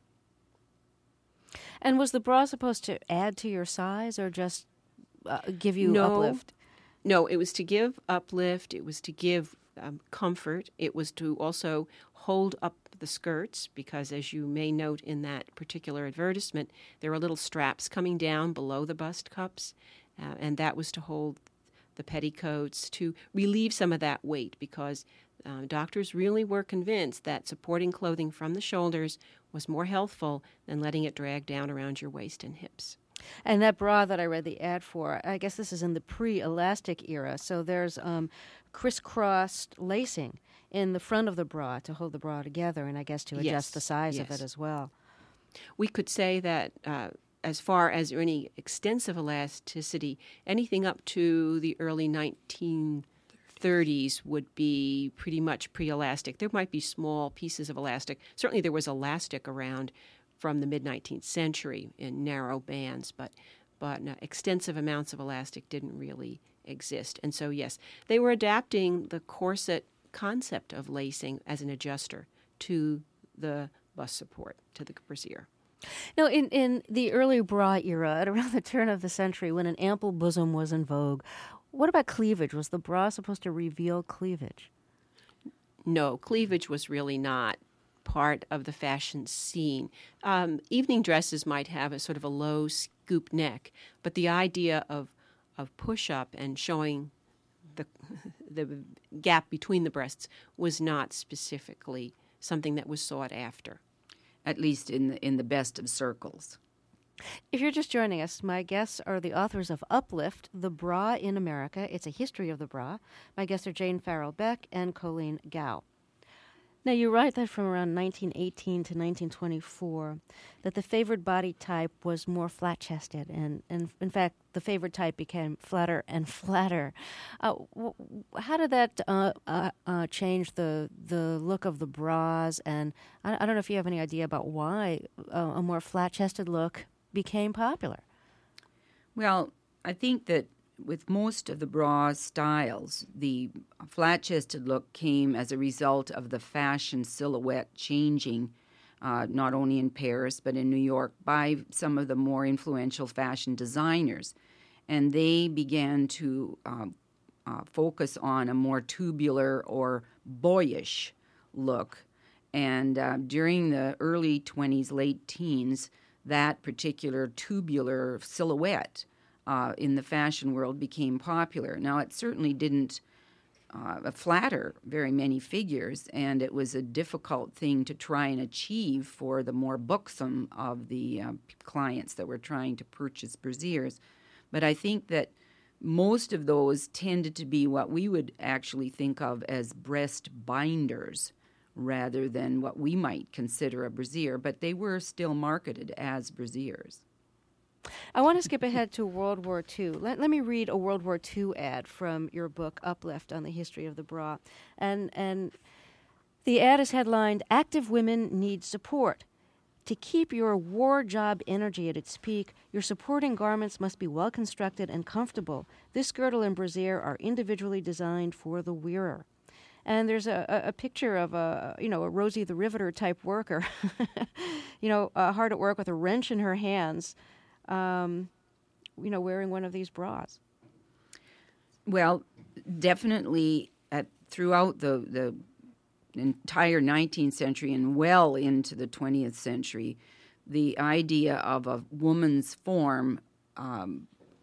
And was the bra supposed to add to your size or just uh, give you no, uplift? No, it was to give uplift. It was to give um, comfort. It was to also hold up the skirts because, as you may note in that particular advertisement, there were little straps coming down below the bust cups, uh, and that was to hold the petticoats, to relieve some of that weight because uh, doctors really were convinced that supporting clothing from the shoulders was more healthful than letting it drag down around your waist and hips. And that bra that I read the ad for, I guess this is in the pre-elastic era, so there's um, crisscrossed lacing in the front of the bra to hold the bra together and I guess to adjust yes, the size yes. of it as well. We could say that uh, as far as any extensive elasticity, anything up to the early nineteen thirties would be pretty much pre-elastic. There might be small pieces of elastic. Certainly there was elastic around from the mid-nineteenth century in narrow bands, but but no, extensive amounts of elastic didn't really exist. And so, yes, they were adapting the corset concept of lacing as an adjuster to the bust support, to the brassiere. Now, in, in the early bra era, at around the turn of the century, when an ample bosom was in vogue, what about cleavage? Was the bra supposed to reveal cleavage? No, cleavage was really not part of the fashion scene. Um, evening dresses might have a sort of a low scoop neck, but the idea of of push-up and showing the the gap between the breasts was not specifically something that was sought after. At least in the, in the best of circles. If you're just joining us, my guests are the authors of Uplift, The Bra in America. It's a history of the bra. My guests are Jane Farrell Beck and Colleen Gow. Now, you write that from around nineteen eighteen to nineteen twenty-four, that the favored body type was more flat-chested, and, and in fact, the favored type became flatter and flatter. Uh, w- how did that uh, uh, uh, change the the look of the bras? And I, I don't know if you have any idea about why uh, a more flat-chested look became popular. Well, I think that with most of the bra styles, the flat-chested look came as a result of the fashion silhouette changing, uh, not only in Paris but in New York, by some of the more influential fashion designers. And they began to uh, uh, focus on a more tubular or boyish look. And uh, during the early twenties, late teens, that particular tubular silhouette Uh, in the fashion world became popular. Now, it certainly didn't uh, flatter very many figures, and it was a difficult thing to try and achieve for the more buxom of the uh, clients that were trying to purchase brassieres. But I think that most of those tended to be what we would actually think of as breast binders rather than what we might consider a brassiere, but they were still marketed as brassieres. I want to skip ahead to World War Two. Let, let me read a World War Two ad from your book, Uplift, on the history of the bra. And, and the ad is headlined, Active Women Need Support. To keep your war job energy at its peak, your supporting garments must be well-constructed and comfortable. This girdle and brassiere are individually designed for the wearer. And there's a, a, a picture of a, you know, a Rosie the Riveter type worker, you know, uh, hard at work with a wrench in her hands, Um, you know, wearing one of these bras. Well, definitely at, throughout the, the entire nineteenth century and well into the twentieth century, the idea of a woman's form um,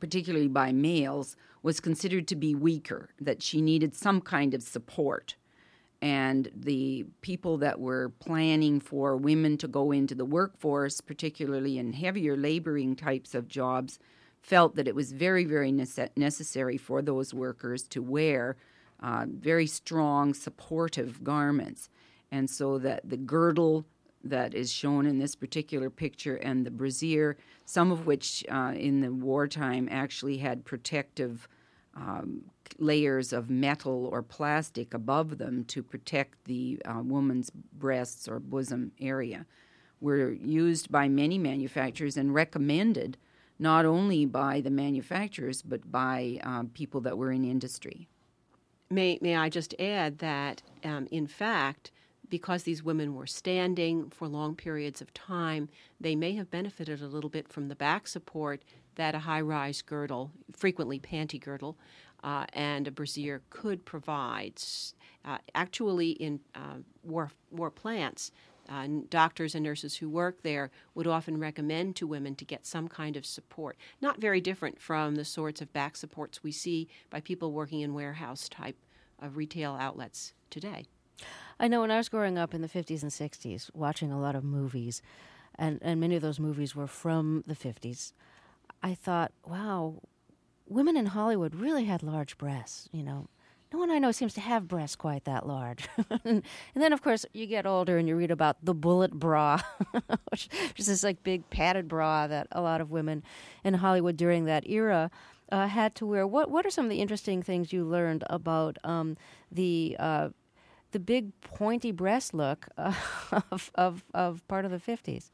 particularly by males, was considered to be weaker, that she needed some kind of support. And the people that were planning for women to go into the workforce, particularly in heavier laboring types of jobs, felt that it was very, very nece- necessary for those workers to wear uh, very strong, supportive garments. And so that the girdle that is shown in this particular picture and the brassiere, some of which uh, in the wartime actually had protective um, layers of metal or plastic above them to protect the uh, woman's breasts or bosom area, were used by many manufacturers and recommended not only by the manufacturers but by um, people that were in industry. May, may I just add that, um, in fact, because these women were standing for long periods of time, they may have benefited a little bit from the back support that a high-rise girdle, frequently panty girdle, uh, and a brassiere could provide. Uh, actually, in uh, war, war plants, uh, doctors and nurses who work there would often recommend to women to get some kind of support, not very different from the sorts of back supports we see by people working in warehouse type of retail outlets today. I know when I was growing up in the fifties and sixties, watching a lot of movies, and, and many of those movies were from the fifties, I thought, wow, women in Hollywood really had large breasts, you know. No one I know seems to have breasts quite that large. and, and then, of course, you get older and you read about the bullet bra, which is this like big padded bra that a lot of women in Hollywood during that era uh, had to wear. What What are some of the interesting things you learned about um, the uh, the big pointy breast look uh, of, of of part of the fifties?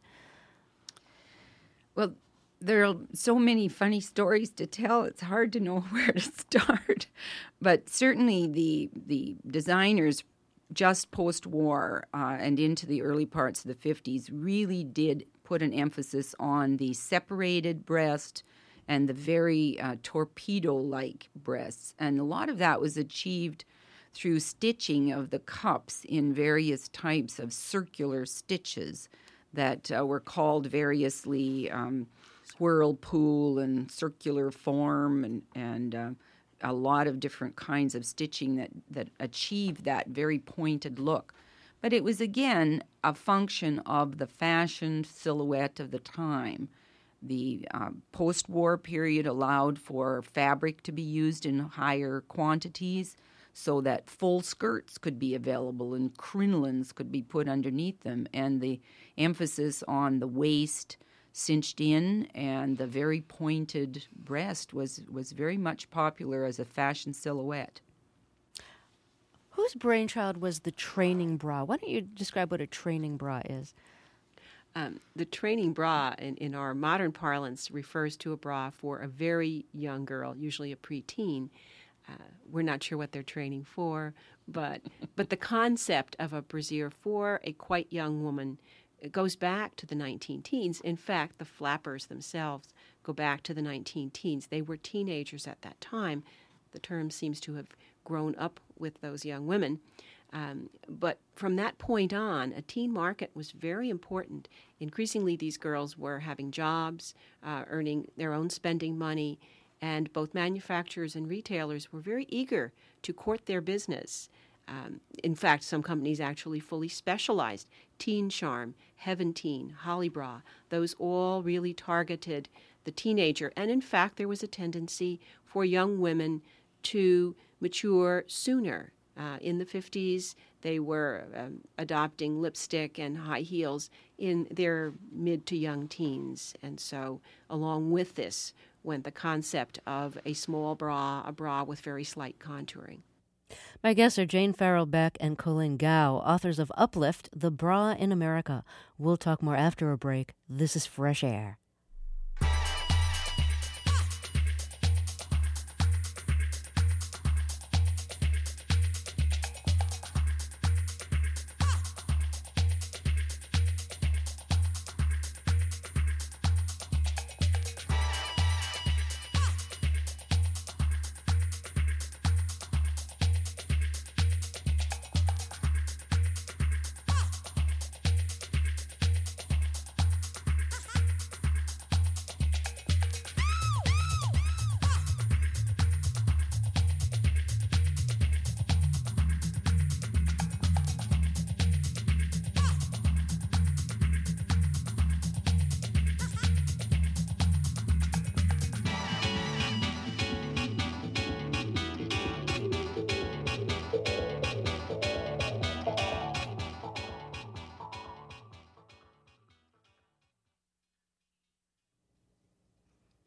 Well, there are so many funny stories to tell. It's hard to know where to start. But certainly the the designers just post-war uh, and into the early parts of the fifties really did put an emphasis on the separated breast and the very uh, torpedo-like breasts. And a lot of that was achieved through stitching of the cups in various types of circular stitches that uh, were called variously um, whirlpool and circular form and, and uh, a lot of different kinds of stitching that, that achieved that very pointed look. But it was, again, a function of the fashion silhouette of the time. The uh, post-war period allowed for fabric to be used in higher quantities so that full skirts could be available and crinolines could be put underneath them, and the emphasis on the waist cinched in and the very pointed breast was, was very much popular as a fashion silhouette. Whose brainchild was the training bra? Why don't you describe what a training bra is? Um, the training bra, in, in our modern parlance, refers to a bra for a very young girl, usually a preteen. Uh, we're not sure what they're training for, but but the concept of a brassiere for a quite young woman it goes back to the nineteen teens. In fact, the flappers themselves go back to the nineteen teens. They were teenagers at that time. The term seems to have grown up with those young women. Um, but from that point on, a teen market was very important. Increasingly, these girls were having jobs, uh, earning their own spending money, and both manufacturers and retailers were very eager to court their business. Um, in fact, some companies actually fully specialized. Teen Charm, Heaven Teen, Holly Bra, those all really targeted the teenager. And in fact, there was a tendency for young women to mature sooner. Uh, in the fifties, they were um, adopting lipstick and high heels in their mid to young teens. And so along with this went the concept of a small bra, a bra with very slight contouring. My guests are Jane Farrell Beck and Colleen Gow, authors of Uplift, The Bra in America. We'll talk more after a break. This is Fresh Air.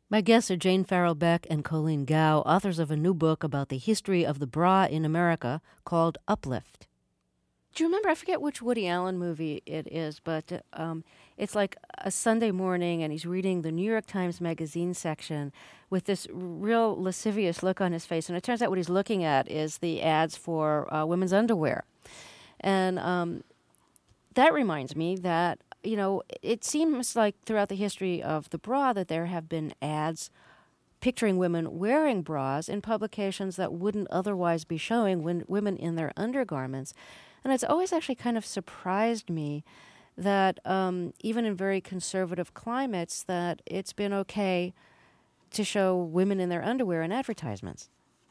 My guests are Jane Farrell Beck and Colleen Gow, authors of a new book about the history of the bra in America called Uplift. Do you remember, I forget which Woody Allen movie it is, but um, it's like a Sunday morning and he's reading the New York Times Magazine section with this real lascivious look on his face. And it turns out what he's looking at is the ads for uh, women's underwear. And um, that reminds me that, you know, it seems like throughout the history of the bra that there have been ads picturing women wearing bras in publications that wouldn't otherwise be showing when women in their undergarments. And it's always actually kind of surprised me that um, even in very conservative climates that it's been okay to show women in their underwear in advertisements.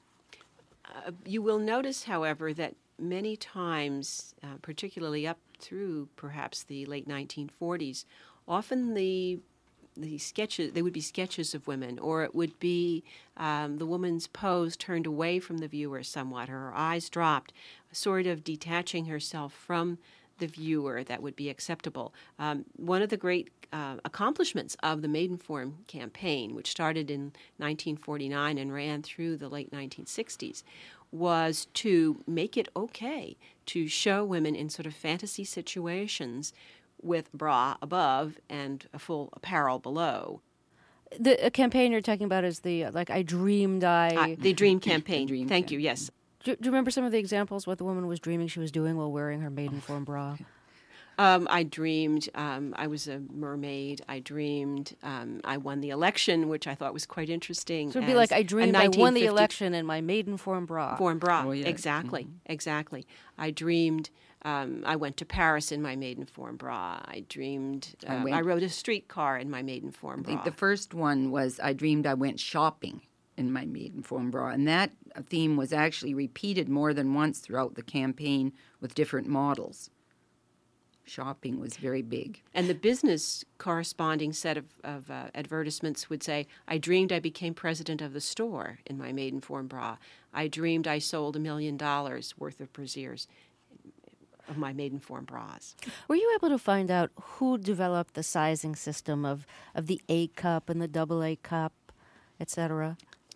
Uh, you will notice, however, that many times, uh, particularly up through perhaps the late nineteen forties, often the the sketches, they would be sketches of women, or it would be um, the woman's pose turned away from the viewer somewhat, her eyes dropped, sort of detaching herself from the viewer that would be acceptable. Um, one of the great uh, accomplishments of the Maidenform campaign, which started in nineteen forty-nine and ran through the late nineteen sixties, was to make it okay to show women in sort of fantasy situations with bra above and a full apparel below. The uh, campaign you're talking about is the, uh, like, I dreamed I... Uh, the Dream campaign. The dream Thank campaign. you, yes. Do, do you remember some of the examples, what the woman was dreaming she was doing while wearing her Maidenform bra? Um, I dreamed um, I was a mermaid. I dreamed um, I won the election, which I thought was quite interesting. So it'd be like, I dreamed I won the election in my Maidenform bra. Form bra, Oh, yeah. exactly, Mm-hmm. exactly. I dreamed um, I went to Paris in my Maidenform bra. I dreamed I uh, went- I rode a streetcar in my Maidenform I bra. think the first one was I dreamed I went shopping in my Maidenform bra, and that theme was actually repeated more than once throughout the campaign with different models. Shopping was very big. And the business corresponding set of, of uh, advertisements would say, I dreamed I became president of the store in my Maidenform bra. I dreamed I sold a million dollars worth of brassieres of my Maidenform bras. Were you able to find out who developed the sizing system of, of the A cup and the double A cup, et cetera?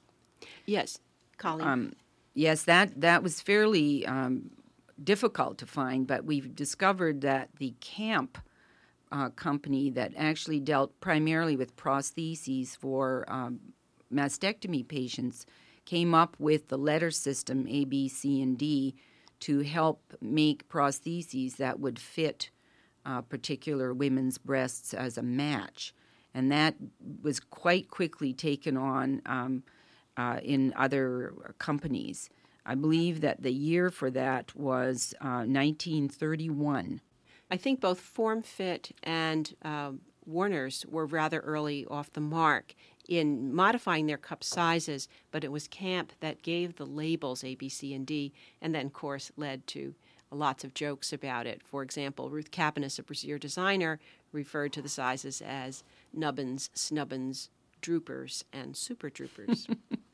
Yes, Colleen. Um, yes, that, that was fairly um, difficult to find, but we've discovered that the Camp uh, company that actually dealt primarily with prostheses for um, mastectomy patients came up with the letter system A, B, C, and D to help make prostheses that would fit uh, particular women's breasts as a match. And that was quite quickly taken on um, uh, in other companies. I believe that the year for that was uh, nineteen thirty-one. I think both FormFit and uh, Warner's were rather early off the mark in modifying their cup sizes, but it was Camp that gave the labels A, B, C, and D, and then, of course, led to lots of jokes about it. For example, Ruth Cabanis, a brassiere designer, referred to the sizes as nubbins, snubbins, droopers, and super droopers.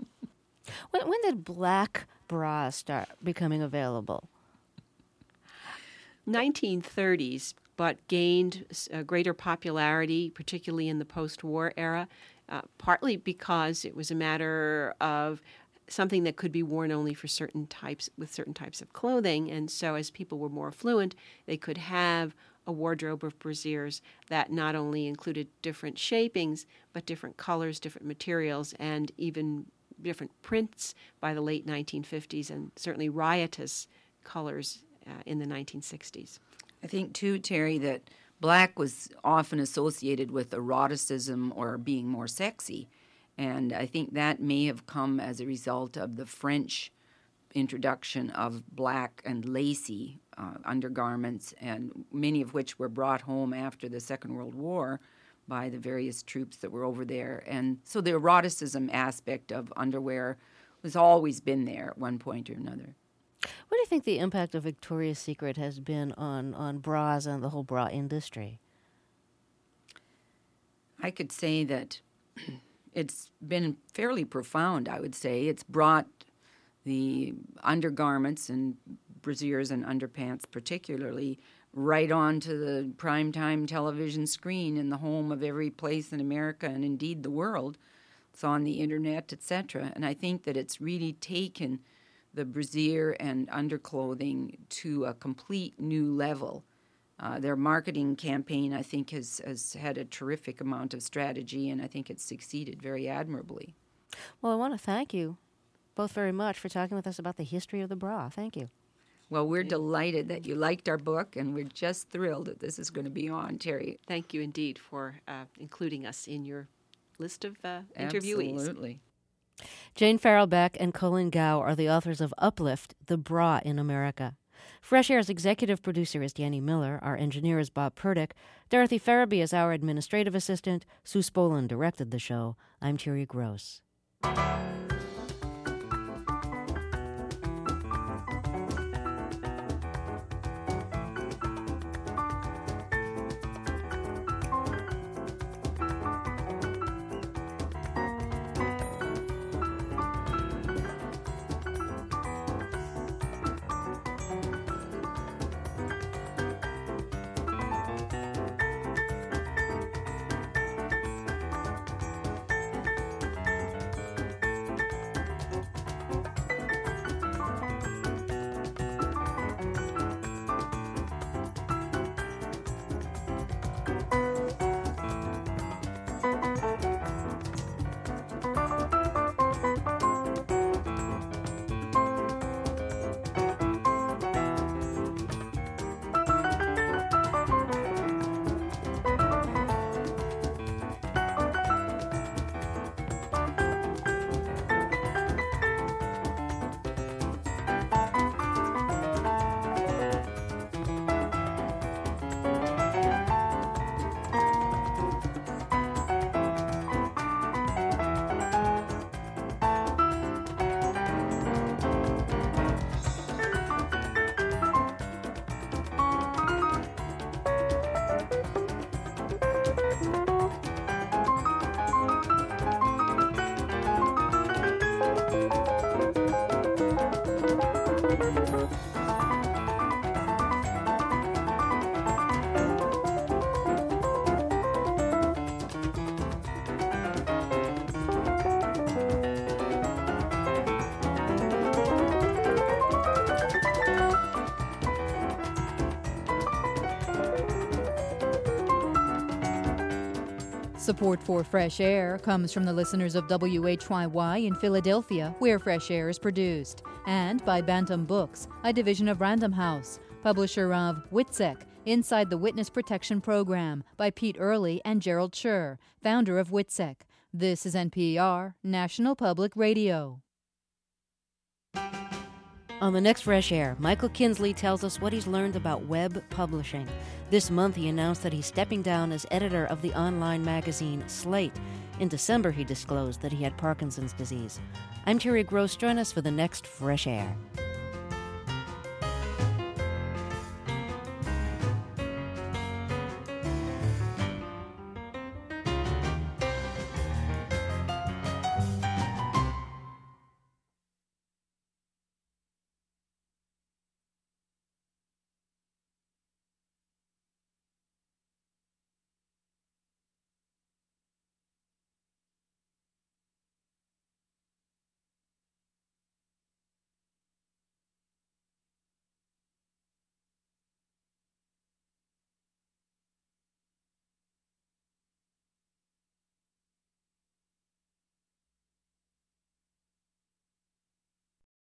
When, when did black bras start becoming available? nineteen thirties, but gained uh, greater popularity, particularly in the post-war era, uh, partly because it was a matter of something that could be worn only for certain types, with certain types of clothing. And so as people were more affluent, they could have a wardrobe of brassieres that not only included different shapings, but different colors, different materials, and even different prints by the late nineteen fifties, and certainly riotous colors uh, in the nineteen sixties. I think, too, Terry, that black was often associated with eroticism or being more sexy. And I think that may have come as a result of the French introduction of black and lacy uh, undergarments, and many of which were brought home after the Second World War by the various troops that were over there. And so the eroticism aspect of underwear has always been there at one point or another. What do you think the impact of Victoria's Secret has been on, on bras and the whole bra industry? I could say that it's been fairly profound, I would say. It's brought the undergarments and brassieres and underpants particularly right onto the primetime television screen in the home of every place in America and indeed the world. clothes on the internet, et cetera. And I think that it's really taken the brassiere and underclothing to a complete new level. Uh, their marketing campaign, I think, has, has had a terrific amount of strategy, and I think it's succeeded very admirably. Well, I want to thank you both very much for talking with us about the history of the bra. Thank you. Well, we're delighted that you liked our book, and we're just thrilled that this is going to be on, Terry. Thank you indeed for uh, including us in your list of uh, interviewees. Absolutely. Jane Farrell Beck and Colin Gow are the authors of Uplift, The Bra in America. Fresh Air's executive producer is Danny Miller. Our engineer is Bob Purdick. Dorothy Farabee is our administrative assistant. Sue Spolin directed the show. I'm Terry Gross. Support for Fresh Air comes from the listeners of W H Y Y in Philadelphia, where Fresh Air is produced, and by Bantam Books, a division of Random House, publisher of WITSEC, Inside the Witness Protection Program, by Pete Early and Gerald Scher, founder of WITSEC. This is N P R, National Public Radio. On the next Fresh Air, Michael Kinsley tells us what he's learned about web publishing. This month, he announced that he's stepping down as editor of the online magazine Slate. In December, he disclosed that he had Parkinson's disease. I'm Terry Gross. Join us for the next Fresh Air.